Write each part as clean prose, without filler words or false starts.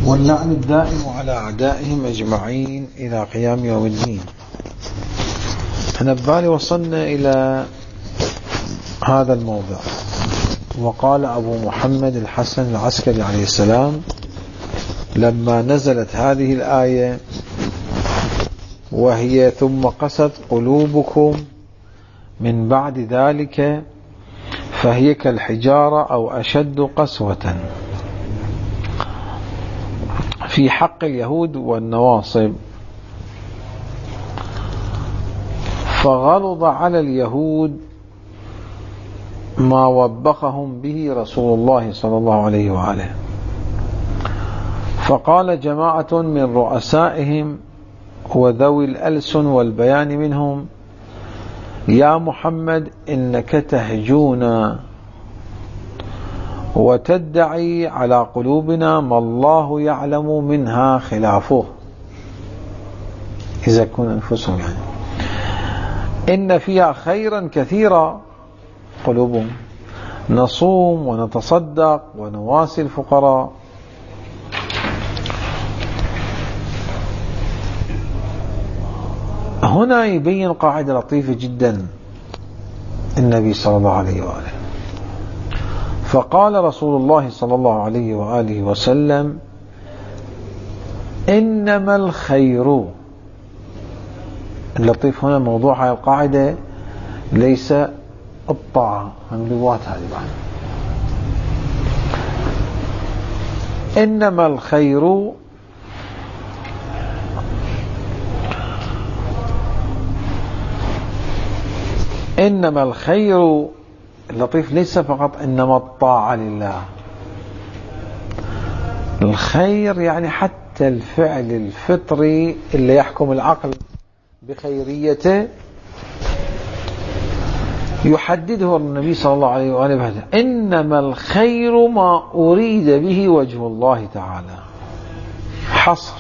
واللعن الدائم على أعدائهم أجمعين إلى قيام يوم الدين. احنا ببالي وصلنا إلى هذا الموضع، وقال أبو محمد الحسن العسكري عليه السلام لما نزلت هذه الآية وهي ثم قست قلوبكم من بعد ذلك فهي كالحجارة أو أشد قسوة في حق اليهود والنواصب، فغلظ على اليهود ما وبخهم به رسول الله صلى الله عليه وآله. فقال جماعة من رؤسائهم وذوي الألسن والبيان منهم: يا محمد إنك تهجونا وتدعي على قلوبنا ما الله يعلم منها خلافه، إذا كن أنفسهم يعني إن فيها خيرا كثيرا قلوبهم، نصوم ونتصدق ونواسي الفقراء. هنا يبين قاعدة لطيفة جدا النبي صلى الله عليه وآله، فقال رسول الله صلى الله عليه وآله وسلم: إنما الخير. اللطيف هنا موضوع هذه القاعدة ليس الطاعة، اللغات هذه بعد. إنما الخير اللطيف ليس فقط إنما الطاعة لله، الخير يعني حتى الفعل الفطري اللي يحكم العقل بخيريته يحدده النبي صلى الله عليه وآله وسلم: إنما الخير ما أريد به وجه الله تعالى، حصر،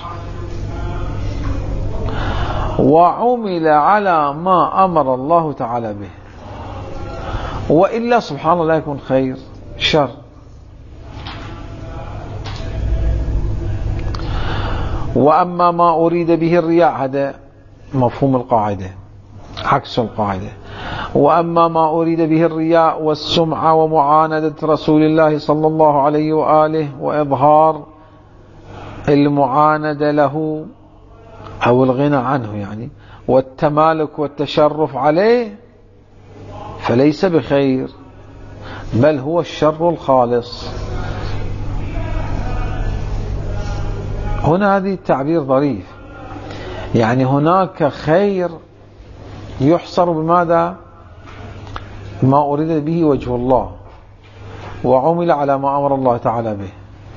وعمل على ما أمر الله تعالى به، وإلا سبحان الله لا يكون خير، شر. وأما ما أريد به الرياء، هذا مفهوم القاعدة عكس القاعدة. وأما ما أريد به الرياء والسمعة ومعاندة رسول الله صلى الله عليه وآله وإظهار المعاندة له أو الغنى عنه يعني، والتمالك والتشرف عليه، فليس بخير، بل هو الشر الخالص. هنا هذه التعبير ظريف، يعني هناك خير يحصر بماذا؟ ما أريد به وجه الله، وعمل على ما أمر الله تعالى به.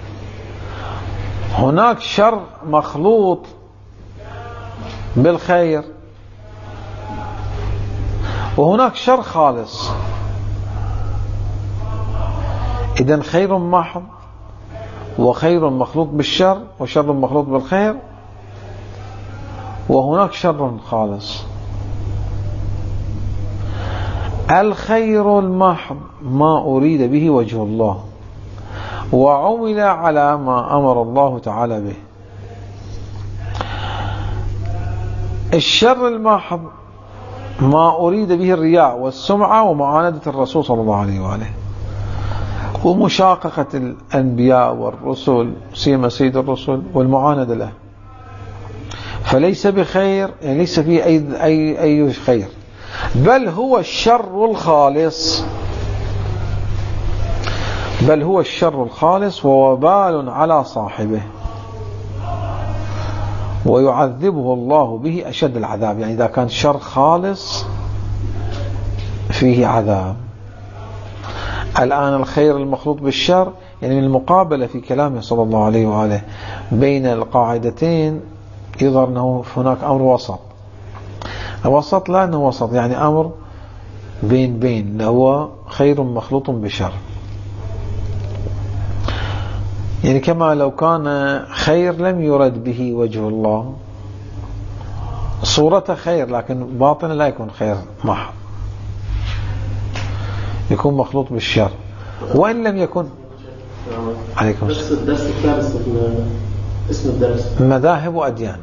هناك شر مخلوط بالخير، وهناك شر خالص. إذن خير محض وخير مخلوط بالشر وشر مخلوط بالخير، وهناك شر خالص. الخير المحض ما أريد به وجه الله وعمل على ما أمر الله تعالى به. الشر المحض ما أريد به الرياء والسمعة ومعاندة الرسول صلى الله عليه وآله ومشاققة الأنبياء والرسل، سيما سيد الرسل، والمعاندة له، فليس بخير، يعني ليس فيه أي خير، بل هو الشر الخالص، بل هو الشر الخالص ووبال على صاحبه، ويعذبه الله به أشد العذاب. يعني إذا كان شر خالص فيه عذاب. الآن الخير المخلوط بالشر، يعني من المقابلة في كلامه صلى الله عليه وآله بين القاعدتين يظهر أنه هناك أمر وسط. الوسط لا أنه وسط، يعني أمر بين هو خير مخلوط بشر. يعني كما لو كان خير لم يرد به وجه الله، صورته خير لكن باطنه لا يكون خير محض، يكون مخلوط بالشر. وإن لم يكن عليكم السلام. اسم الدرس مذاهب وأديان.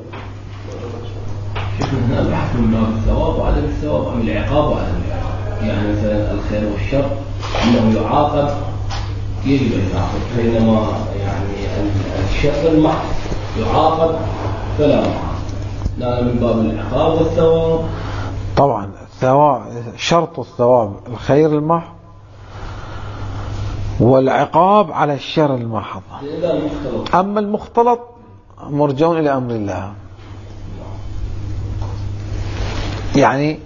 هنا البحث من باب الثواب وعدم الثواب أم العقاب وعدم العقاب؟ يعني مثلا الخير والشر أنه يعاقب يجب أن يعاقب، بينما يعني الشر المحض يعاقب فلا معاقب، لا من باب العقاب والثواب. طبعا الثواب شرط الثواب الخير المحض، والعقاب على الشر المحض. أما المختلط مرجون إلى أمر الله، يعني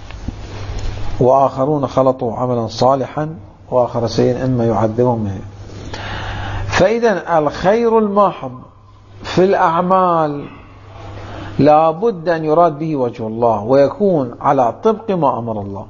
وآخرون خلطوا عملا صالحا وآخر سيئا إما يعذبهم به. فإذا الخير المحض في الأعمال لا بد أن يراد به وجه الله ويكون على طبق ما أمر الله.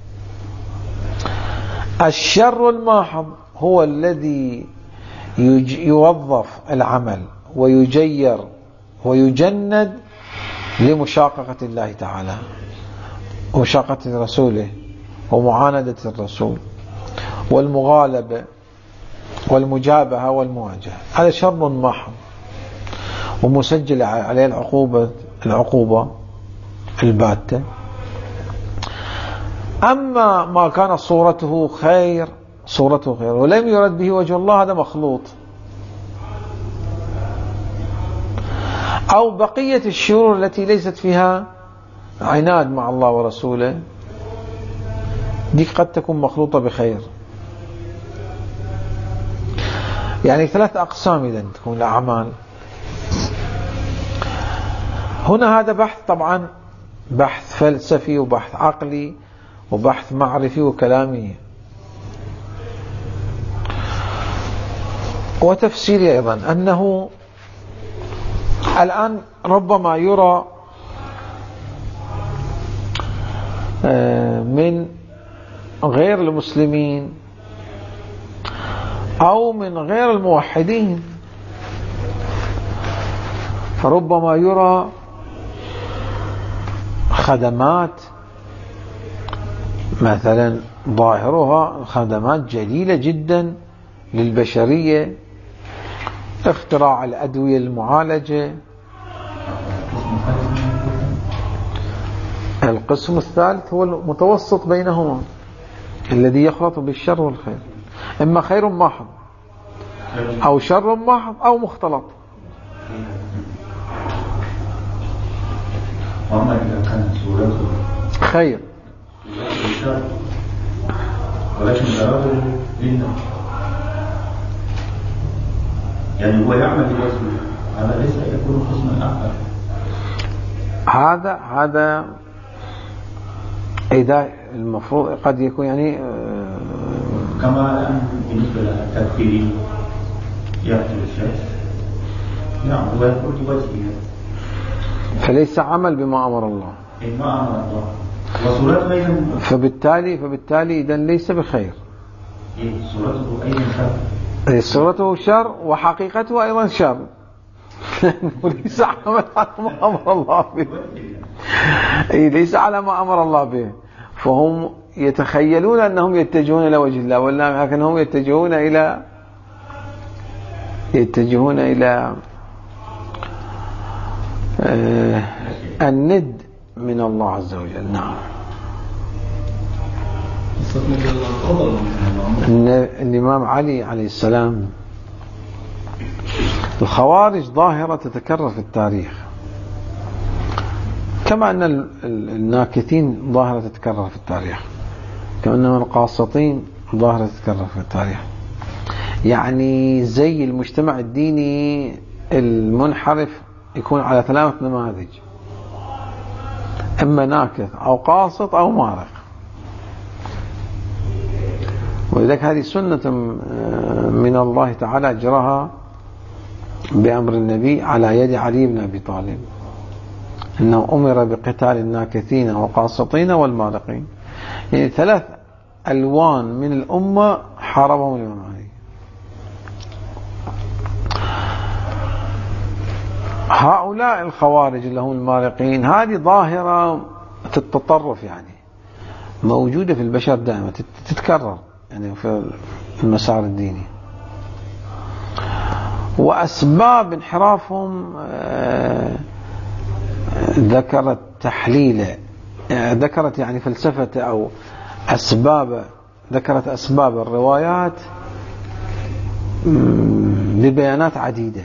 الشر المحض هو الذي يوظف العمل ويجير ويجند لمشاققة الله تعالى ومشاقة رسوله ومعاندة الرسول والمغالبة والمجابهة والمواجهة. هذا شر محض ومسجل عليه العقوبة الباتة. أما ما كان صورته خير ولم يرد به وجه الله، هذا مخلوط. أو بقية الشرور التي ليست فيها عناد مع الله ورسوله، دي قد تكون مخلوطة بخير. يعني 3 أقسام إذا تكون الأعمال. هنا هذا بحث، طبعا بحث فلسفي وبحث عقلي وبحث معرفي وكلامي وتفسيري أيضا، أنه الآن ربما يرى من غير المسلمين أو من غير الموحدين، فربما يرى خدمات مثلا ظاهرها خدمات جليلة جدا للبشرية، اختراع الأدوية المعالجة. القسم الثالث هو المتوسط بينهما الذي يخلط بالشر والخير، إما خير محض أو شر محض أو مختلط. وما إذا كانت صورته خير ولكن ضرره لله، يعني هو يعمل لوجهه، هذا ليس يكون حسنا آخر. هذا إذا المفروض قد يكون يعني كما الآن بالنسبة للتكفيري يأتي الشخص نعم هو يقول لوجهه، فليس عمل بما أمر الله، ما أمر الله وصورته أيضا، فبالتالي إذن ليس بخير. صورته أيضا شر، صورته شر وحقيقته أيضا شر، ليس عمل على ما أمر الله به. ليس على ما أمر الله به، فهم يتخيلون أنهم يتجهون إلى وجه الله، ولا لكنهم يتجهون إلى الند من الله عز وجل. نعم. الإمام علي عليه السلام، الخوارج ظاهرة تتكرر في التاريخ، كما أن الناكثين ظاهرة تتكرر في التاريخ، كما أن القاسطين ظاهرة تتكرر في التاريخ. يعني زي المجتمع الديني المنحرف يكون على 3 نماذج، إما ناكث أو قاسط أو مارق. ولذلك هذه سنة من الله تعالى أجرها بأمر النبي على يد علي بن أبي طالب، أنه أمر بقتال الناكثين والقاسطين والمارقين. يعني 3 ألوان من الأمة حاربهم الإمام علي. هؤلاء الخوارج اللي هم المارقين، هذه ظاهرة التطرف يعني موجودة في البشر دائما، تتكرر يعني في المسار الديني. وأسباب انحرافهم ذكرت تحليله، ذكرت يعني فلسفة أو أسباب، ذكرت أسباب الروايات ببيانات عديدة.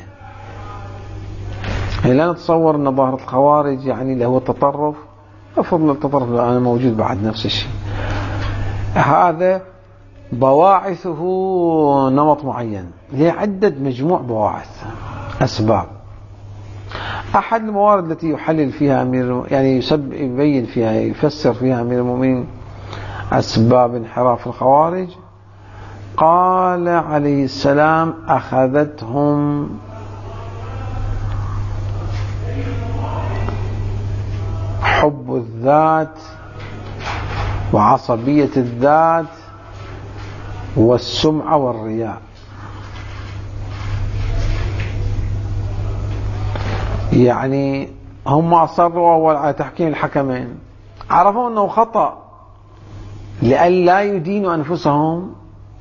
لا نتصور أن ظاهرة الخوارج يعني اللي هو التطرف، أفضل التطرف الآن موجود بعد نفس الشيء. هذا بواعثه نمط معين، هي عدة مجموع بواعث أسباب. أحد الموارد التي يحلل فيها يعني يبين فيها يفسر فيها أمير المؤمنين أسباب انحراف الخوارج، قال عليه السلام: أخذتهم حب الذات وعصبية الذات والسمعة والرياء. يعني هم أصروا أول على تحكيم الحكمين، عرفوا أنه خطأ لئلا يدينوا أنفسهم،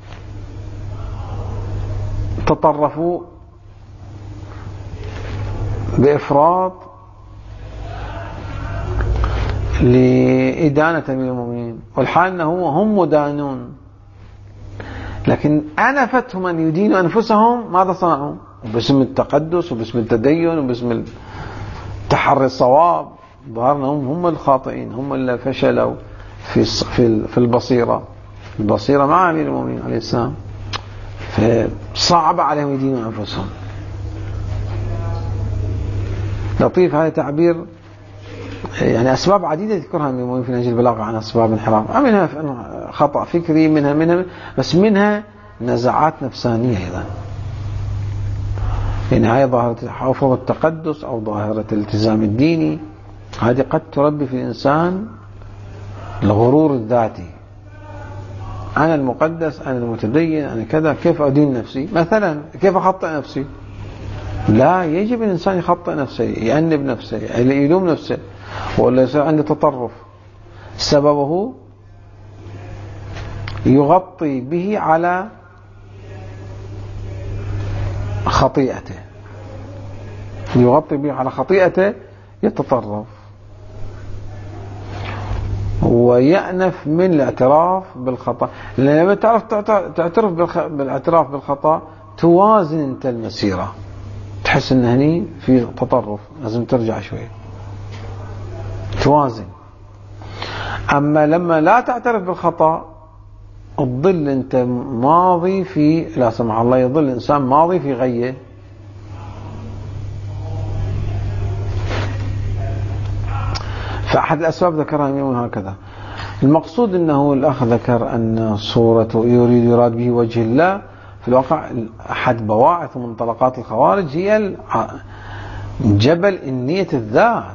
تطرفوا بإفراط لإدانة أمير المؤمنين، والحال أنه هم مدانون، لكن أنفتهم أن يدينوا أنفسهم. ماذا صنعوا؟ باسم التقدس وباسم التدين وباسم تحري الصواب ظهرنا هم الخاطئين، هم اللي فشلوا في البصيرة مع أمير المؤمنين عليه السلام، فصعب عليهم يدينوا أنفسهم. لطيف هذا تعبير، يعني أسباب عديدة يذكرها أمير المؤمنين في نهج البلاغة عن أسباب انحراف، منها خطأ فكري، منها بس منها نزعات نفسانية أيضا، يعني هاي ظاهرة حافظ التقدس أو ظاهرة الالتزام الديني، هذه قد تربي في الإنسان الغرور الذاتي، أنا المقدس، أنا المتدين، أنا كذا، كيف أدين نفسي مثلا، كيف أخطئ نفسي؟ لا، يجب الإنسان يخطئ نفسه، يأنب نفسه، يلوم نفسه، ولا يصير عنده تطرف سببه يغطي به على خطيئته، يغطي به على خطيئته، يتطرف ويأنف من الاعتراف بالخطأ. لأن لما تعترف بالاعتراف بالخطأ توازن انت المسيرة، تحس ان هني في تطرف، لازم ترجع شوي توازن. أما لما لا تعترف بالخطأ تظل انت ماضي في، لا سمح الله، يظل الإنسان ماضي في غيه. فأحد الأسباب ذكرها اليوم هكذا. المقصود أنه الأخ ذكر أن صورته يراد به وجه الله، في الواقع أحد بواعث ومنطلقات الخوارج هي جبل النية الذات.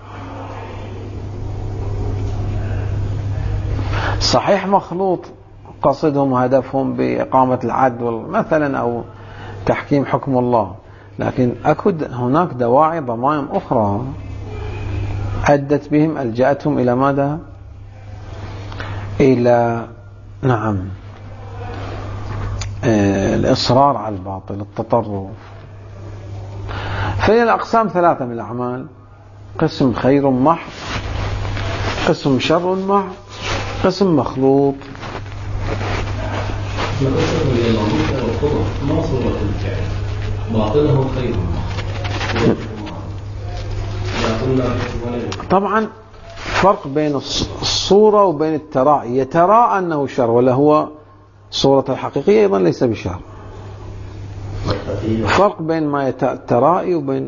صحيح مخلوط قصدهم وهدفهم بإقامة العدل مثلا أو تحكيم حكم الله، لكن أكد هناك دواعي ضمائم أخرى أدت بهم، ألجأتهم إلى ماذا؟ إلى الإصرار على الباطل، التطرف. فهي الأقسام ثلاثة من الأعمال: قسم خير محض، قسم شر محض، قسم مخلوط. ما صورة الفعل باطنه خير محض. طبعا فرق بين الصورة وبين التراءي، يتراءى أنه شر ولا هو صورة الحقيقية أيضا ليس بشر. فرق بين ما الترائي وبين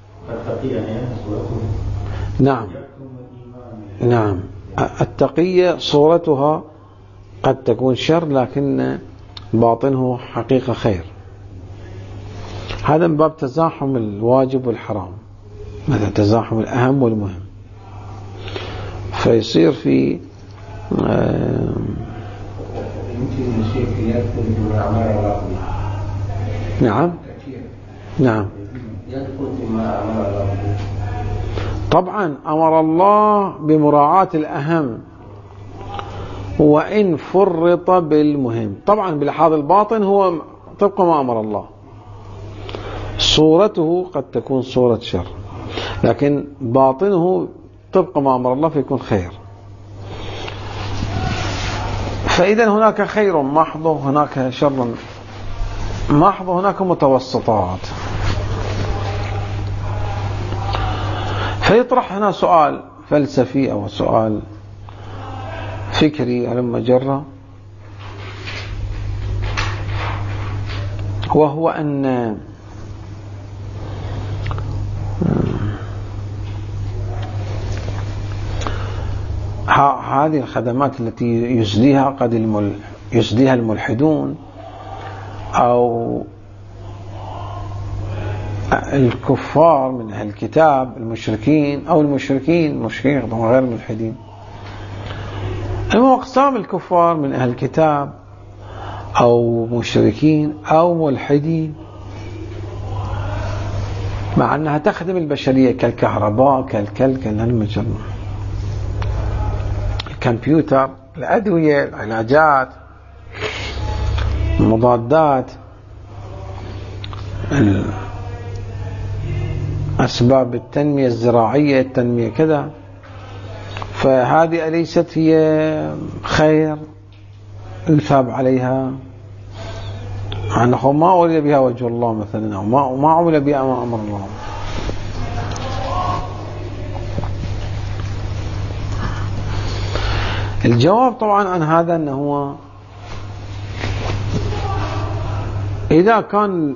نعم التقية صورتها قد تكون شر لكن باطنه حقيقة خير. هذا من باب تزاحم الواجب والحرام، مثلا تزاحم الأهم والمهم، فيصير في نعم طبعا أمر الله بمراعاة الأهم وإن فرط بالمهم. طبعا بلحاظ الباطن هو طبق ما أمر الله، صورته قد تكون صورة شر، لكن باطنه طبق ما أمر الله فيكون خير. فإذا هناك خير محض، هناك شر محض، هناك متوسطات. فيطرح هنا سؤال فلسفي أو سؤال فكري على مجرة، وهو أن هذه الخدمات التي يجزيها الملحدون أو الكفار من أهل الكتاب المشركين، أو المشركين غير الملحدين، أما أقسام الكفار من أهل الكتاب أو مشركين أو ملحدين، مع أنها تخدم البشرية كالكهرباء كالمجرة، الكمبيوتر، الأدوية، العلاجات، المضادات، أسباب التنمية الزراعية، التنمية كذا. فهذه أليست هي خير يثاب عليها؟ أنه ما أريد بها وجه الله مثلا، أو ما عمل بها ما أمر الله. الجواب طبعا عن هذا أنه هو إذا كان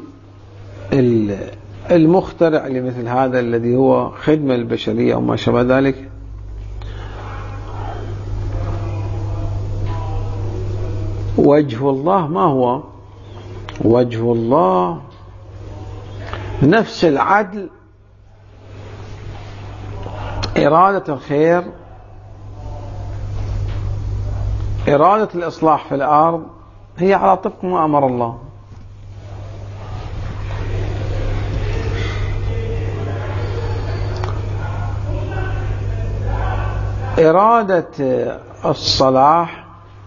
المخترع لمثل هذا الذي هو خدمة البشرية أو ما شابه ذلك، وجه الله ما هو؟ وجه الله نفس العدل، إرادة الخير، إرادة الإصلاح في الأرض، هي على طبق ما أمر الله. إرادة الصلاح،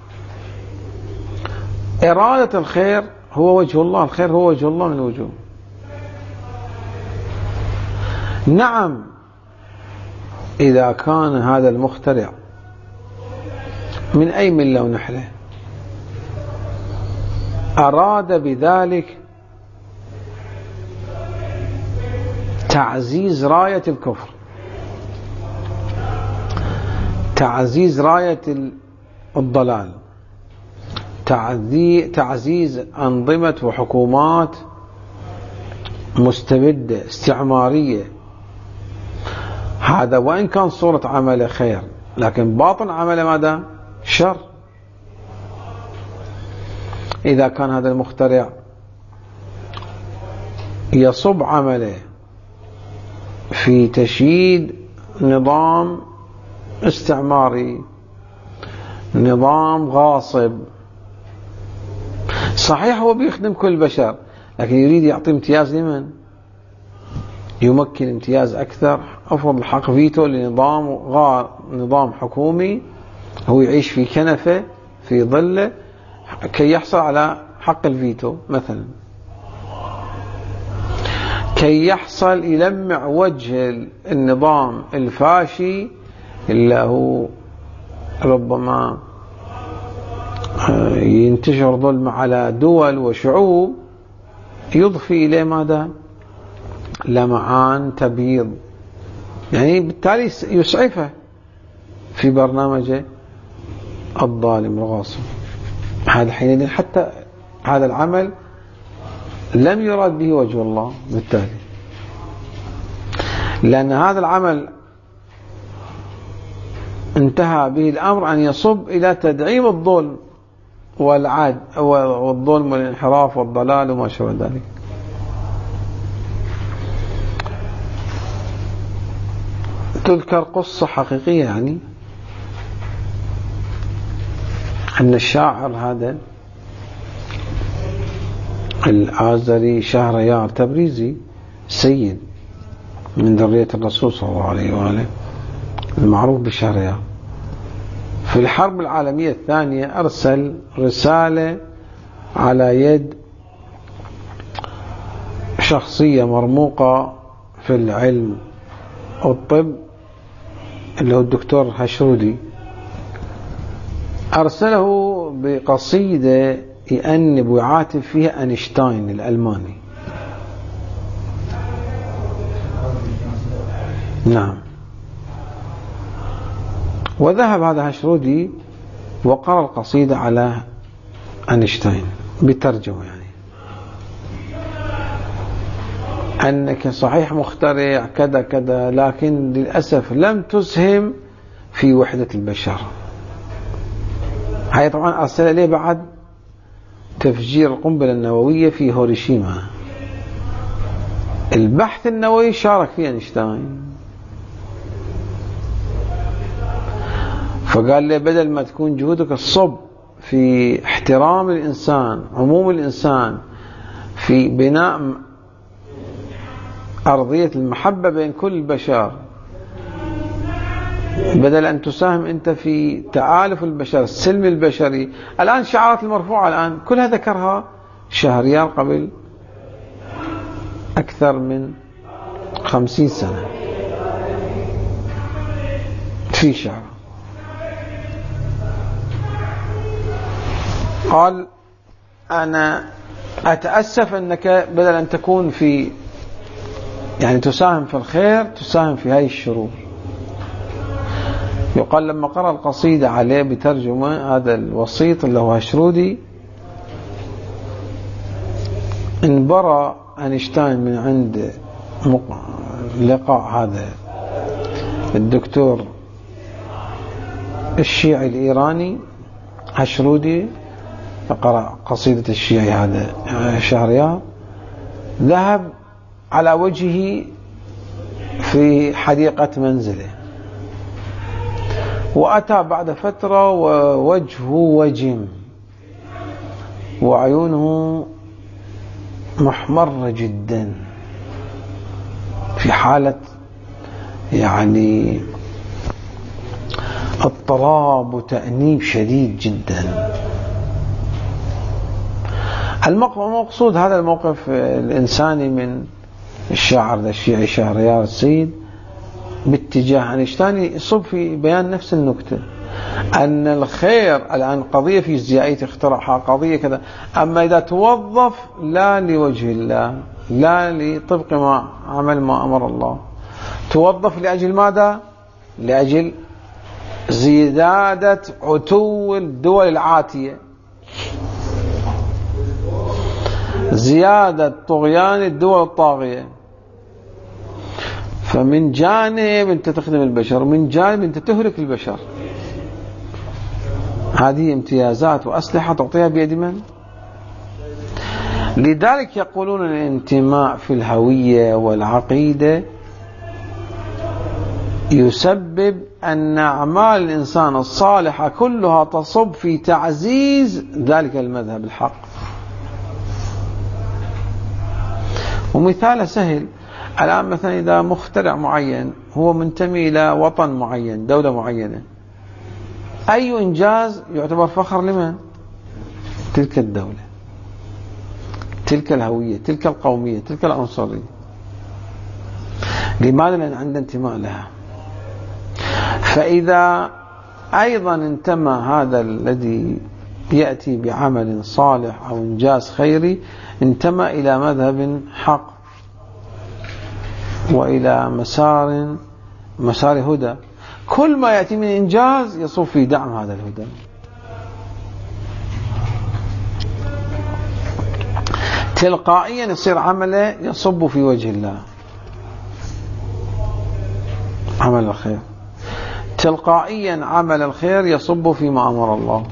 إرادة الخير هو وجه الله، الخير هو وجه الله من الوجوه. نعم، إذا كان هذا المخترع من أي ملة ونحلة أراد بذلك تعزيز راية الكفر، تعزيز راية الضلال، تعزيز أنظمة وحكومات مستبدة استعمارية، هذا وإن كان صورة عمله خير، لكن باطن عمله ماذا؟ شر. إذا كان هذا المخترع يصب عمله في تشييد نظام استعماري، نظام غاصب، صحيح هو بيخدم كل البشر، لكن يريد يعطي امتياز لمن؟ يمكن امتياز أكثر، أفرض الحق فيتو لنظام حكومي هو يعيش في كنفه في ظله كي يحصل على حق الفيتو مثلا، كي يحصل يلمع وجه النظام الفاشي اللي هو ربما ينتشر ظلم على دول وشعوب، يضفي إليه ماذا؟ لمعان تبييض، يعني بالتالي يسعفه في برنامجه الظالم الغاصب. هذا حينئذ حتى هذا العمل لم يراد به وجه الله، بالتالي لأن هذا العمل انتهى به الأمر أن يصب إلى تدعيم الظلم والظلم والانحراف والضلال وما شابه ذلك. تذكر قصة حقيقية، يعني أن الشاعر هذا الآزري شهريار تبريزي، سيد من ذرية الرسول صلى الله عليه وآله، المعروف بشهريار، في الحرب العالمية الثانية أرسل رسالة على يد شخصية مرموقة في العلم والطب اللي هو الدكتور هشرودي، أرسله بقصيدة يأنب ويعاتب فيها أينشتاين الألماني. نعم. وذهب هذا هشرودي وقرأ القصيدة على أينشتاين بترجمة، يعني أنك صحيح مخترع كذا كذا، لكن للأسف لم تسهم في وحدة البشر. هاي طبعا أرسل إليه بعد تفجير القنبلة النووية في هيروشيما. البحث النووي شارك فيه أينشتاين، فقال لي بدل ما تكون جهودك الصب في احترام الإنسان، عموم الإنسان، في بناء أرضية المحبة بين كل البشر، بدل أن تساهم أنت في تآلف البشر، السلم البشري. الآن شعارات المرفوعة الآن كلها ذكرها شهريار قبل أكثر من 50 سنة في شعر. قال أنا أتأسف أنك بدل أن تكون في يعني تساهم في الخير تساهم في هاي الشرور. يقال لما قرأ القصيدة عليه بترجمة هذا الوسيط اللي هو هشرودي، انبرى أينشتاين من عند لقاء هذا الدكتور الشيعي الإيراني هشرودي، قرأ قصيدة الشيعي هذا شهريار، ذهب على وجهه في حديقة منزله، وأتى بعد فترة ووجهه وجم وعيونه محمرة جدا، في حالة يعني اضطراب وتأنيب شديد جدا. المقصود هذا الموقف الإنساني من الشاعر الشيعي شهريار السيد باتجاه أينشتاين يصب في بيان نفس النكتة، أن الخير الآن قضية فيزيائية اخترعها، قضية كذا، أما إذا توظف لا لوجه الله، لا لطبق ما عمل ما أمر الله، توظف لأجل ماذا؟ لأجل زيادة عتو الدول العاتية، زيادة طغيان الدول الطاغية. فمن جانب أنت تخدم البشر، ومن جانب أنت تهلك البشر. هذه امتيازات وأسلحة تعطيها بيد من؟ لذلك يقولون الانتماء في الهوية والعقيدة يسبب أن أعمال الإنسان الصالحة كلها تصب في تعزيز ذلك المذهب الحق. ومثال سهل، الآن مثلا إذا مخترع معين هو منتمي إلى وطن معين، دولة معينة، أي إنجاز يعتبر فخر لمن؟ تلك الدولة، تلك الهوية، تلك القومية، تلك العنصرية. لماذا؟ لأن عنده انتماء لها. فإذا أيضا انتمى هذا الذي يأتي بعمل صالح أو إنجاز خيري، انتمى إلى مذهب حق وإلى مسار هدى، كل ما يأتي من إنجاز يصب في دعم هذا الهدى. تلقائيا يصير عمله يصب في وجه الله، عمل الخير، تلقائيا عمل الخير يصب فيما أمر الله.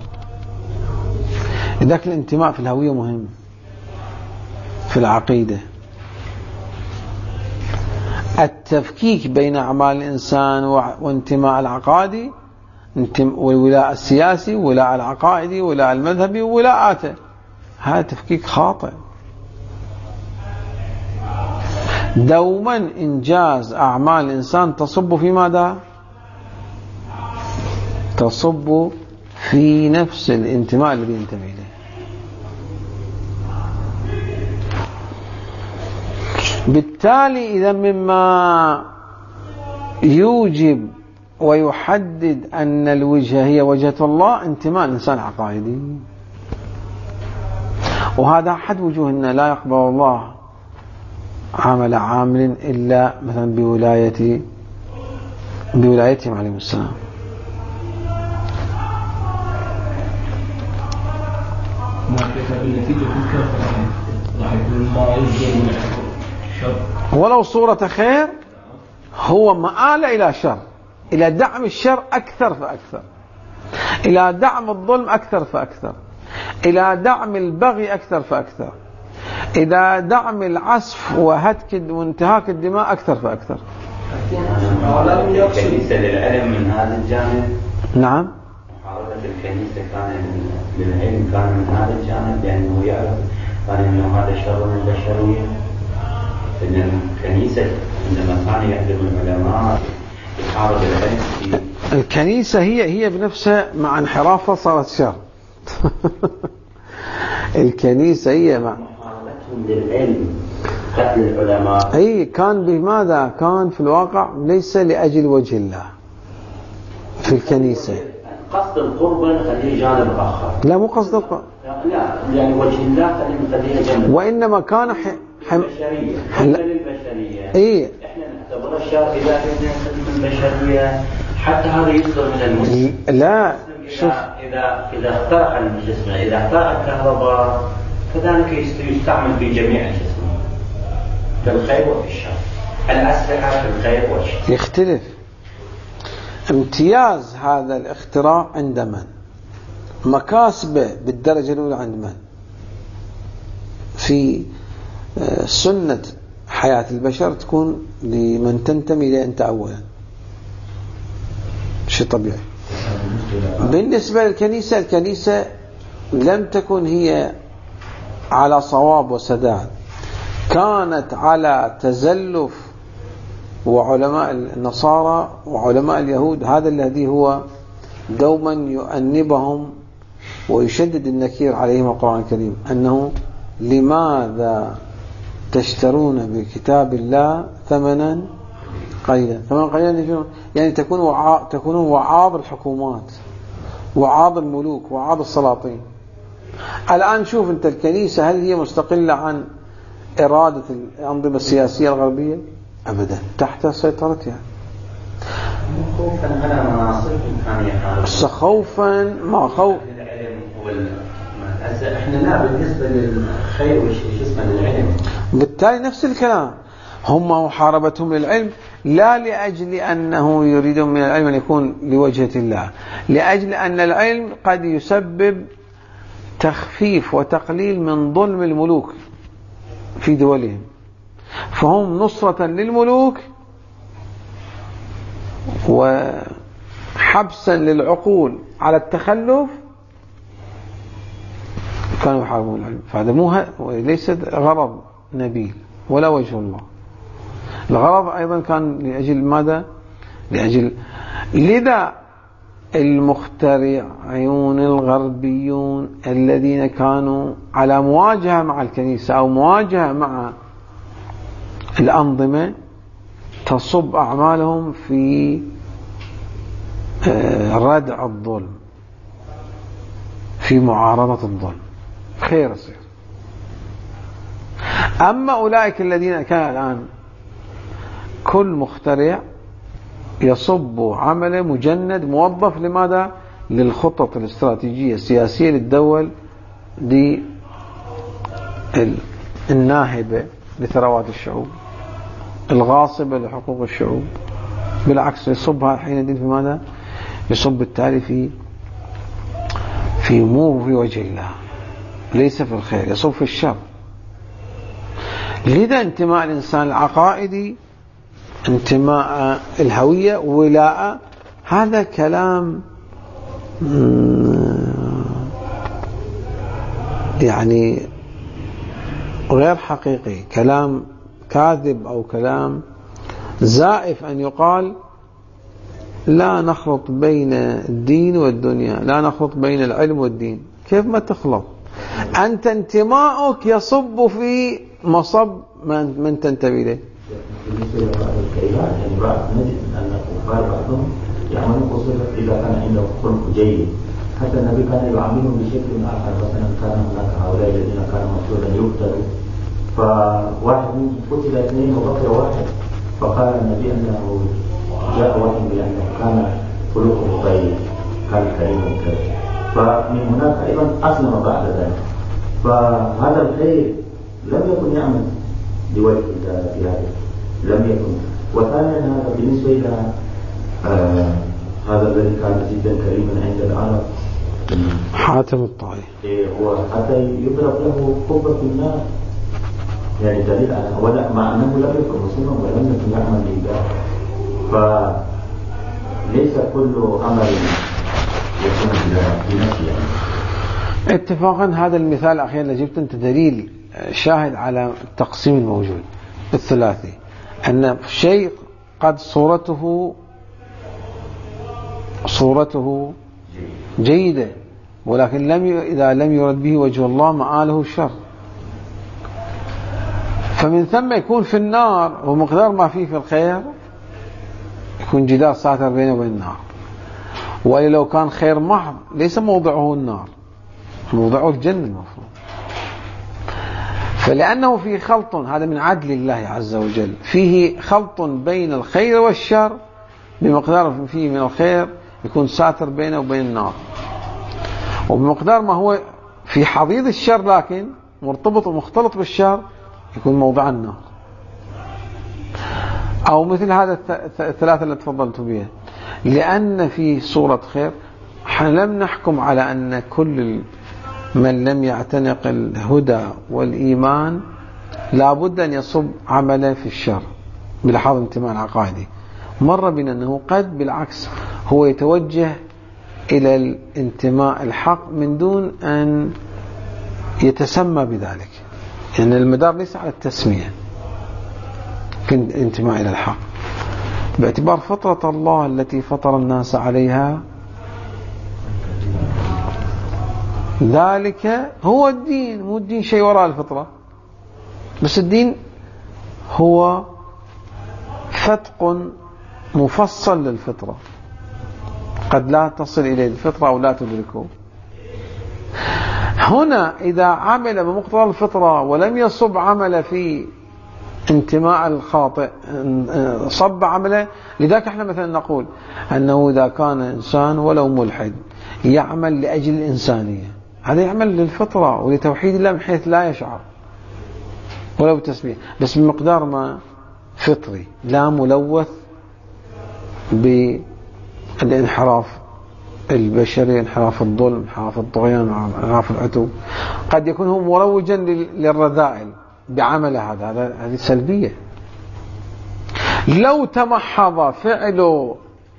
لذلك الانتماء في الهوية مهم، في العقيدة. التفكيك بين أعمال الإنسان وانتماء العقادي، والولاء السياسي، ولاء العقائدي، ولاء المذهبي، ولاءاته، هذا تفكيك خاطئ. دوما إنجاز أعمال الإنسان تصب في ماذا؟ تصب في نفس الانتماء الذي ينتمي إليه. بالتالي إذا مما يوجب ويحدد أن الوجهة هي وجهة الله انتماء الإنسان عقائدي، وهذا أحد وجوه أن لا يقبل الله عمل عامل إلا مثلا بولايتهم عليهم السلام. ولو صورة خير هو مآل إلى شر، إلى دعم الشر أكثر فأكثر، إلى دعم الظلم أكثر فأكثر، إلى دعم البغي أكثر فأكثر، إلى دعم العسف وهتك وانتهاك الدماء أكثر فأكثر. الكنيسة للعلم من هذا الجانب. نعم، محاربة الكنيسة كان للعلم كان من هذا الجانب، لأنه يعرف كان أنه هذا شر من البشرية. إن الكنيسة عندما كان يخدم العلماء يحارب العلم، الكنيسة هي بنفسها مع انحرافها صارت شر. الكنيسة هي مع محاربتهم للعلم، قتل العلماء، أي كان بماذا؟ كان في الواقع ليس لأجل وجه الله في الكنيسة، قصد القربة خليه جانب آخر. لا، مو قصد القربة، لا يعني وجه الله خليه جانب، وإنما كان البشرية للبشرية. إيه، إحنا نعتبر الشر إذا بدنا نخدم البشرية حتى هذا يصدر من المسلم. لا، شوف، إذا اخترق الجسم، إذا اخترق الكهرباء كذلك يستعمل في جميع الجسم، في الخير وفي الشر، الأسلحة في الخير والشر. يختلف. امتياز هذا الاختراع عند من؟ مكاسبه بالدرجة الأولى عند من؟ في سنة حياة البشر تكون لمن تنتمي إليه أنت أولا، شيء طبيعي. بالنسبة للكنيسة، الكنيسة لم تكن هي على صواب وسداد، كانت على تزلف، وعلماء النصارى وعلماء اليهود هذا الذي هو دوما يؤنبهم ويشدد النكير عليهم القرآن الكريم، أنه لماذا تشترون بكتاب الله ثمنا قليلا؟ ثمنا قليلا يعني تكونون وعاظ الحكومات، وعاظ الملوك، وعاظ السلاطين. الآن شوف أنت الكنيسة هل هي مستقلة عن إرادة الأنظمة السياسية الغربية؟ أبدا، تحت سيطرتها. خوفا على مناصبهم كان يحارب، خوفا ما خوف العلم احنا لا بالنسبة للخير وش اسمه للعلم. بالتالي نفس الكلام، هم محاربتهم للعلم لا لأجل أنه يريدون من العلم أن يكون لوجهة الله، لأجل أن العلم قد يسبب تخفيف وتقليل من ظلم الملوك في دولهم، فهم نصرة للملوك وحبسا للعقول على التخلف كانوا يحاربون العلم. فهذا ليس غرض نبيل ولا وجه الله. الغرض أيضا كان لأجل ماذا؟ لذا المخترعون الغربيون الذين كانوا على مواجهة مع الكنيسة أو مواجهة مع الأنظمة تصب أعمالهم في ردع الظلم، في معارضة الظلم، خير يصير. أما أولئك الذين كان الآن كل مخترع يصب عمله مجند موظف لماذا؟ للخطط الاستراتيجية السياسية للدول دي الناهبة لثروات الشعوب، الغاصبة لحقوق الشعوب. بالعكس يصبها حينئذ في ماذا؟ يصب بالتالي في مو في وجه الله، ليس في الخير، يصب في الشر. لذا انتماء الإنسان العقائدي، انتماء الهوية، ولاء، هذا كلام يعني غير حقيقي، كلام كاذب أو كلام زائف أن يقال لا نخلط بين الدين والدنيا، لا نخلط بين العلم والدين. كيف ما تخلط؟ أنت انتماؤك يصب في مصب من تنتمي إليه. بالنسبة لهذا الكائنات يعني نجد أن الكفار بعضهم يعملون خصوصا إذا كان عنده خلق جيد، حتى النبي كان يعاملهم بشكل آخر. مثلا كان هناك هؤلاء الذين كانوا مفروض أن يقتلوا، فواحد منهم قتل اثنين وبقي واحد، فقال النبي أنه جاء وحي بأنه كان خلقه طيب، كان كريما كذا، فمن هناك أيضا أسلم بعد ذلك. فهذا الخير لم يكن يعمل لوجه الله في هذا، لم يكن. وثانيا هذا بالنسبة إلى هذا الذي كان جدا كريما عند العرب حاتم الطائي، هو حتى يضرب له قبة في النار، يعني دليل على ولا مع أنه لم يكن مسلما ولم يكن يعمل لله. فليس كل عمل يكون بنفسه يعني. اتفاقا هذا المثال الأخير اللي جبت أنت دليل شاهد على التقسيم الموجود الثلاثي، أن شيء قد صورته جيدة، ولكن إذا لم يرد به وجه الله مآله الشر، فمن ثم يكون في النار ومقدار ما فيه في الخير يكون جدار ساتر بينه وبين النار. وإلا لو كان خير محض ليس موضعه النار، موضعه الجنة المفروض. فلأنه في خلط، هذا من عدل الله عز وجل، فيه خلط بين الخير والشر بمقدار فيه من الخير يكون ساتر بينه وبين النار، وبمقدار ما هو في حضيض الشر لكن مرتبط ومختلط بالشر يكون موضع النار. أو مثل هذا الثلاثة اللي تفضلت بها، لأن في صورة خير لم نحكم على أن كل من لم يعتنق الهدى والإيمان لابد أن يصب عمله في الشر بلحاظ انتماء العقائدي. مر بنا أنه قد بالعكس هو يتوجه إلى الانتماء الحق من دون أن يتسمى بذلك، يعني المدار ليس على التسمية في الانتماء إلى الحق، باعتبار فطرة الله التي فطر الناس عليها ذلك هو الدين. مو الدين شيء وراء الفطرة، بس الدين هو فتق مفصل للفطرة قد لا تصل إليه الفطرة أو لا تدركه. هنا إذا عمل بمقتضى الفطرة ولم يصب عمله في انتماء الخاطئ، صب عمله. لذلك احنا مثلا نقول أنه إذا كان إنسان ولو ملحد يعمل لأجل الإنسانية، هذا يعمل للفطرة ولتوحيد الله من حيث لا يشعر ولو تسبيح، بس بمقدار ما فطري لا ملوث بالانحراف البشري، انحراف الظلم، انحراف الطغيان، انحراف العتو. قد يكون هو مروجا للرذائل بعمله هذه سلبية. لو تمحض فعل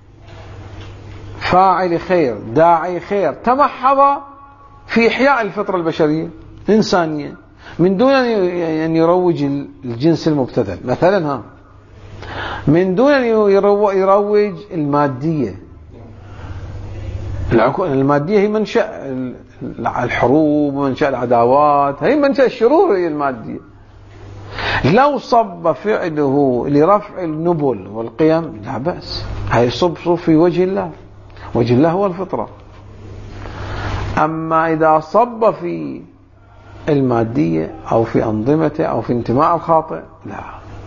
فاعل خير داعي خير، تمحض في إحياء الفطرة البشرية الإنسانية من دون أن يروج الجنس المبتذل مثلا، من دون أن يروج المادية. المادية هي منشأ الحروب ومنشأ العداوات، هي منشأ الشرور هي المادية. لو صب فعله لرفع النبل والقيم لا بأس، هي صب في وجه الله، وجه الله هو الفطرة. أما إذا صب في المادية أو في أنظمته أو في انتماء الخاطئ لا.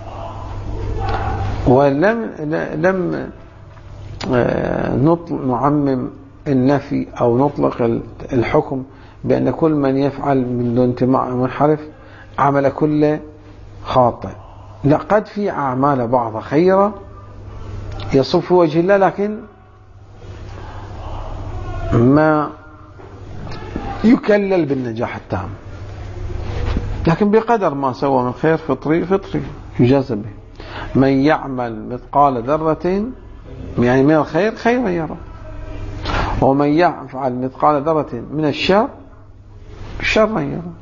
ولم نعمم النفي أو نطلق الحكم بأن كل من يفعل من دون انتماء منحرف عمل كله خاطئ. لا، قد في أعمال بعض خيرة يصب في وجه الله لكن ما يكلل بالنجاح التام، لكن بقدر ما سوى من خير فطري يجازى به. من يعمل مثقال ذرة يعني من الخير خيرا يرى، ومن يفعل مثقال ذرة من الشر شرا يرى.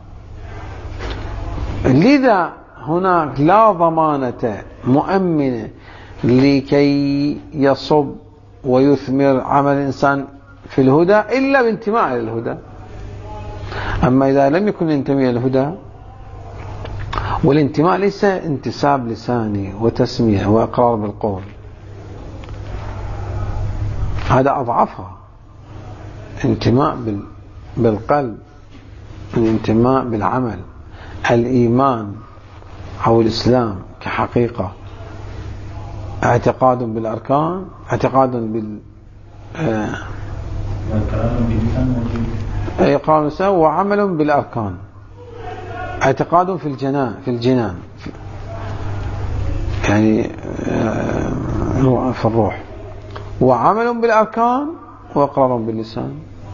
لذا هناك لا ضمانة مؤمنة لكي يصب ويثمر عمل الإنسان في الهدى إلا بانتماء للهدى. أما إذا لم يكن ينتمي إلى الهدى، والانتماء ليس انتساب لساني وتسمية وإقرار بالقول، هذا أضعفها. انتماء بالقلب، الانتماء بالعمل، الإيمان أو الإسلام كحقيقة، اعتقاد بالأركان، اعتقاد إقرار باللسان وعمل بالأركان، اعتقاد في الجنان يعني في الروح، وعمل بالأركان وإقرار باللسان.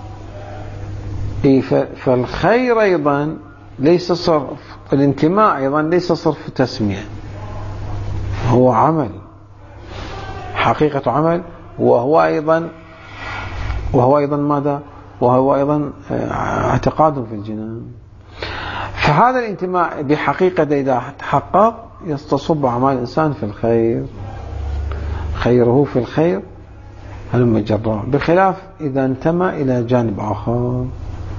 فالخير أيضا ليس صرف، الانتماء أيضا ليس صرف تسمية، هو عمل، حقيقة عمل، وهو أيضا ماذا؟ وهو أيضا اعتقاد في الجنان. فهذا الانتماء بحقيقة إذا تحقق يستصب أعمال الإنسان في الخير، خيره في الخير هلم جرا، بخلاف إذا انتمى إلى جانب آخر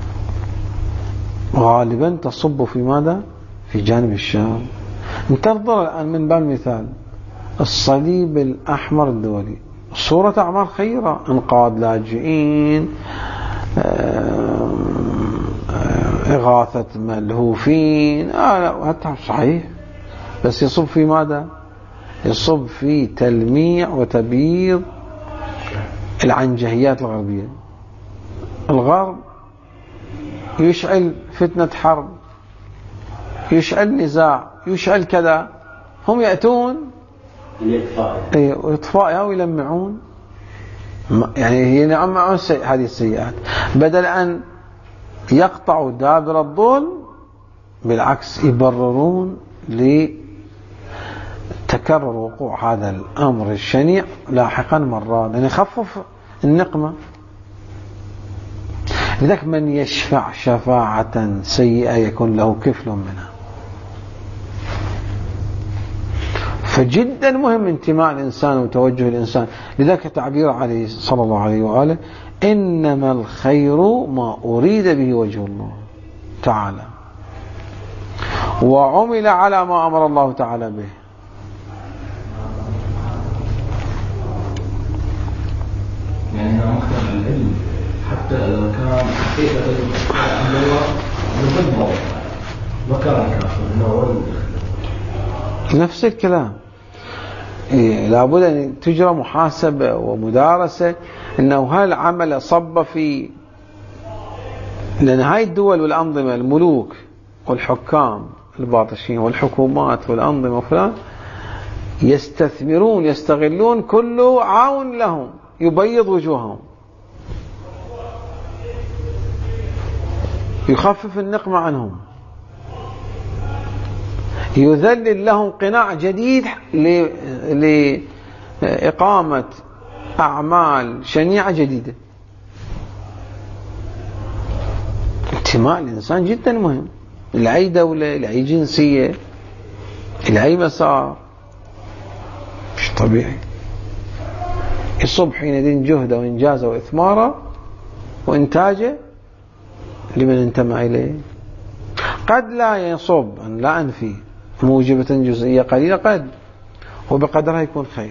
غالبا تصب في ماذا؟ في جانب الشر. انتظر الآن من باب المثال الصليب الأحمر الدولي، صورة أعمال خيرة، إنقاذ لاجئين، إغاثة ملهوفين، حتى صحيح، بس يصب في ماذا؟ يصب في تلميع وتبييض العنجهيات الغربية. الغرب يشعل فتنة حرب، يشعل نزاع، يشعل كذا، هم يأتون لإطفائها ويلمعون، يعني هي نعم هذه السيئات، بدل أن يقطعوا دابر الظلم بالعكس يبررون لتكرر وقوع هذا الأمر الشنيع لاحقا مرات، يعني يخفف النقمة. لذلك من يشفع شفاعة سيئة يكون له كفل منها. فجدا مهم انتماء الإنسان وتوجه الإنسان. لذلك تعبير عليه صلى الله عليه وآله إنما الخير ما أريد به وجه الله تعالى وعمل على ما أمر الله تعالى به. يعني هنا مختلف العلم حتى لو كان حقيقة عند الله نفذ ما كان كافر، نفس الكلام. لابد أن تجرى محاسبة ومدارسة أنه هل عمل صب في، لأن هاي الدول والأنظمة، الملوك والحكام الباطشين والحكومات والأنظمة وفلان يستثمرون يستغلون كله عون لهم، يبيض وجوههم، يخفف النقمة عنهم، يذلل لهم قناع جديد لإقامة أعمال شنيعة جديدة. انتماء الإنسان جدا مهم، لأي دولة، لأي جنسية، لأي مسار، مش طبيعي. يصب حينئذ جهده وإنجازه وإثماره وإنتاجه لمن انتمى إليه. قد لا يصب، أن لا أنفي موجبة جزئية قليلة، قد وبقدرها يكون خير،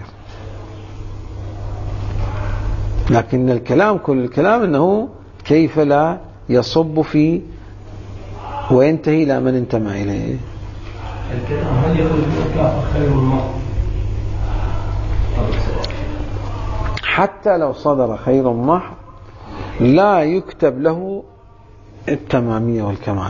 لكن الكلام كل الكلام أنه كيف لا يصب في وينتهي إلى من انتمى إليه. الكلام هل يخرج من خير المرء؟ حتى لو صدر خير محض لا يكتب له التمامية والكمال،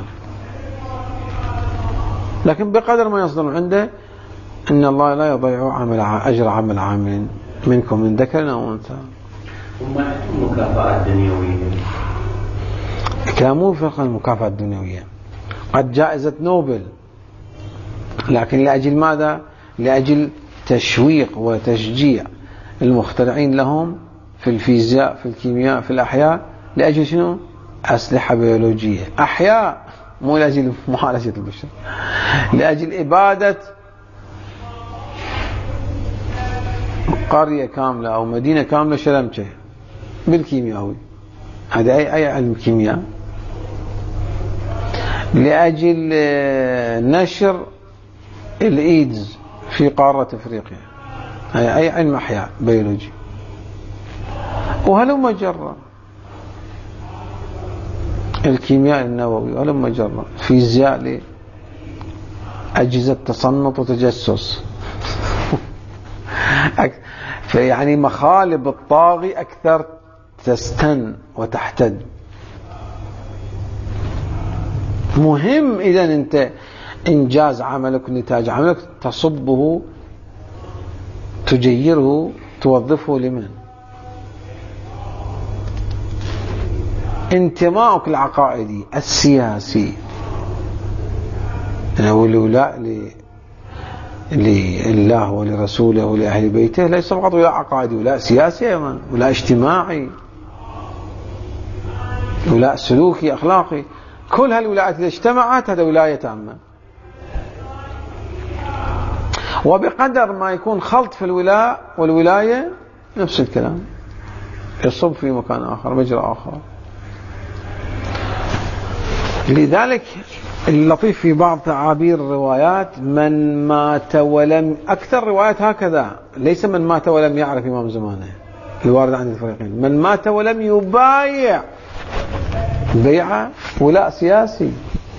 لكن بقدر ما يصدر عنده إن الله لا يضيع أجر عمل عامل منكم من ذكر أو أنثى. وما المكافأة الدنيوية؟ كلامه فرق المكافأة الدنيوية، قد جائزة نوبل، لكن لأجل ماذا؟ لأجل تشويق وتشجيع المخترعين لهم في الفيزياء، في الكيمياء، في الأحياء، لأجل شنو؟ أسلحة بيولوجية، أحياء، مو لأجل معالجة البشر، لأجل إبادة قرية كاملة أو مدينة كاملة شلمشة بالكيمياوي. هذا أي علم كيمياء؟ لأجل نشر الإيدز في قارة أفريقيا، أي علم أحياء بيولوجي، وهلم جرى الكيمياء النووي، وهلم جرى فيزياء لأجهزة تصنط وتجسس. فيعني مخالب الطاغي أكثر تستن وتحتد. مهم إذا أنت إنجاز عملك ونتاج عملك تصبه تجيره توظفه لمن؟ انتمائك العقائدي السياسي والولاء لله ولرسوله ولأهل بيته ليس فقط ولاء عقائدي، ولاء سياسي أيضا، ولاء اجتماعي، ولاء سلوكي أخلاقي. كل هالولايات إذا اجتمعت هذا ولاية تامة. وبقدر ما يكون خلط في الولاء والولاية نفس الكلام يصب في مكان آخر، مجرى آخر. لذلك اللطيف في بعض تعابير الروايات من مات ولم، أكثر روايات هكذا، ليس من مات ولم يعرف إمام زمانه الوارد عن الفريقين، من مات ولم يبايع بيعة ولاء سياسي.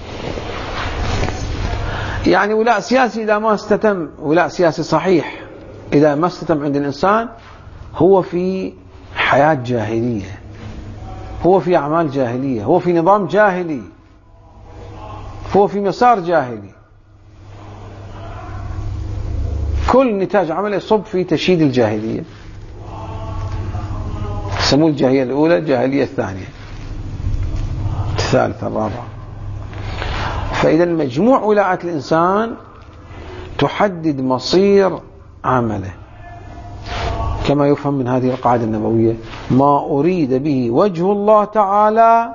يعني ولاء سياسي إذا ما استتم، ولاء سياسي صحيح إذا ما استتم عند الإنسان هو في حياة جاهلية، هو في أعمال جاهلية، هو في نظام جاهلي، هو في مسار جاهلي. كل نتاج عمله يصب في تشييد الجاهلية، يسموه الجاهلية الأولى، الجاهلية الثانية، الثالثة، الرابعة. فإذا مجموع ولاءات الإنسان تحدد مصير عمله، كما يفهم من هذه القاعدة النبوية: ما أريد به وجه الله تعالى،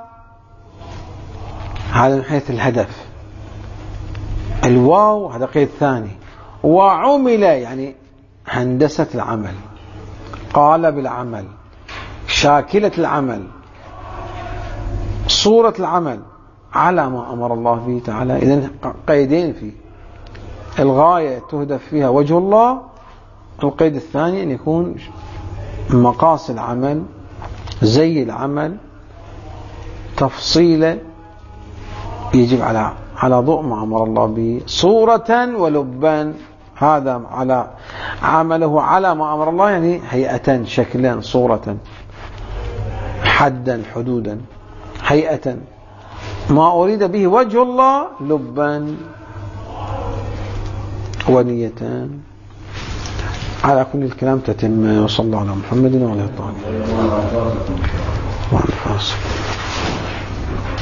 هذا من حيث الهدف. الواو هذا قيد ثاني. وعمل يعني هندسة العمل، قالب العمل، شاكلة العمل، صورة العمل على ما أمر الله به تعالى. إذن قيدين فيه: الغاية تهدف فيها وجه الله، القيد الثاني أن يكون مقاصد العمل، زي العمل، تفصيله يجب على ضوء ما أمر الله به، صورة ولبا. هذا على عمله على ما أمر الله، يعني هيئة، شكلا، صورة، حدا، حدودا، هيئة. ما أريد به وجه الله لبا ونية. على كل الكلام تتم. وصلى الله على محمد وعلى آله وصحبه.